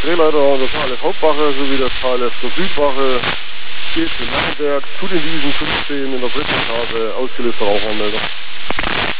Drehleiter der KLF Hauptwache sowie der KLF der Südwache geht in Langenberg zu den Wiesen 15 in der dritten Etage, ausgelöster Rauchanmeldung.